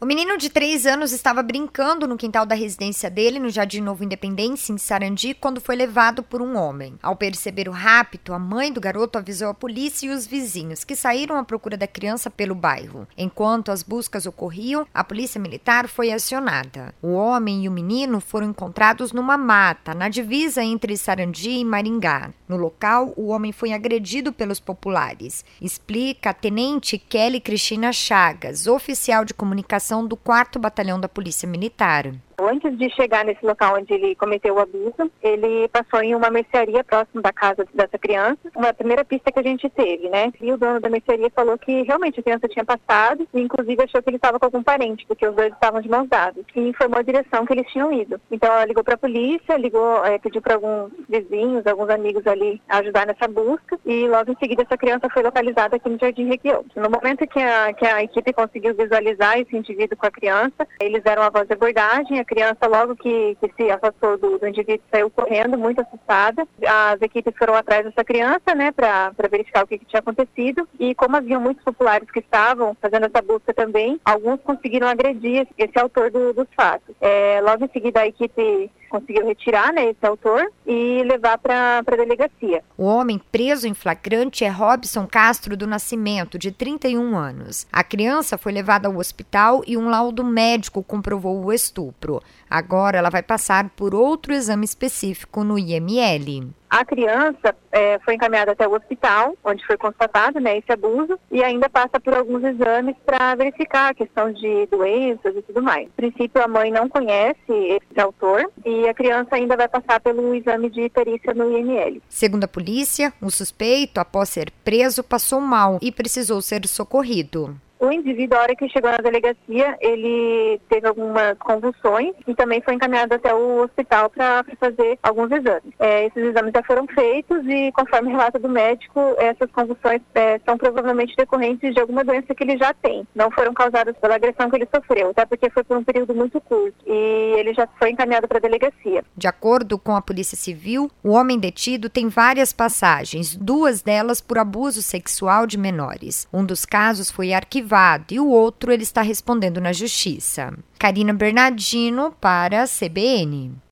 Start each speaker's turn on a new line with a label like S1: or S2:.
S1: O menino de 3 anos estava brincando no quintal da residência dele, no Jardim Novo Independência, em Sarandi, quando foi levado por um homem. Ao perceber o rapto, a mãe do garoto avisou a polícia e os vizinhos, que saíram à procura da criança pelo bairro. Enquanto as buscas ocorriam, a polícia militar foi acionada. O homem e o menino foram encontrados numa mata, na divisa entre Sarandi e Maringá. No local, o homem foi agredido pelos populares, explica a tenente Kelly Cristina Chagas, oficial de comunicação do 4º Batalhão da Polícia Militar.
S2: Antes de chegar nesse local onde ele cometeu o abuso, ele passou em uma mercearia próximo da casa dessa criança. Uma primeira pista que a gente teve, né? E o dono da mercearia falou que realmente a criança tinha passado e inclusive achou que ele estava com algum parente, porque os dois estavam de mãos dadas. E informou a direção que eles tinham ido. Então ela ligou para a polícia, pediu para alguns vizinhos, alguns amigos ali ajudar nessa busca e logo em seguida essa criança foi localizada aqui no Jardim Requião. No momento que a equipe conseguiu visualizar esse indivíduo com a criança, eles deram a voz de abordagem. A criança, logo que se afastou do indivíduo, saiu correndo, muito assustada. As equipes foram atrás dessa criança, né, para verificar o que tinha acontecido. E como haviam muitos populares que estavam fazendo essa busca também, alguns conseguiram agredir esse autor dos fatos. Logo em seguida, a equipe conseguiu retirar, né, esse autor e levar para a delegacia.
S1: O homem preso em flagrante é Robson Castro do Nascimento, de 31 anos. A criança foi levada ao hospital e um laudo médico comprovou o estupro. Agora ela vai passar por outro exame específico no IML.
S2: A criança foi encaminhada até o hospital, onde foi constatado, né, esse abuso, e ainda passa por alguns exames para verificar a questão de doenças e tudo mais. No princípio, a mãe não conhece esse autor e a criança ainda vai passar pelo exame de perícia no IML.
S1: Segundo a polícia, o suspeito, após ser preso, passou mal e precisou ser socorrido.
S2: O indivíduo, a hora que chegou na delegacia, ele teve algumas convulsões e também foi encaminhado até o hospital para fazer alguns exames. Esses exames já foram feitos e, conforme o relato do médico, essas convulsões são provavelmente decorrentes de alguma doença que ele já tem. Não foram causadas pela agressão que ele sofreu, até porque foi por um período muito curto e ele já foi encaminhado para a delegacia.
S1: De acordo com a Polícia Civil, o homem detido tem várias passagens, 2 delas por abuso sexual de menores. Um dos casos foi arquivado e o outro ele está respondendo na justiça. Karina Bernardino para a CBN.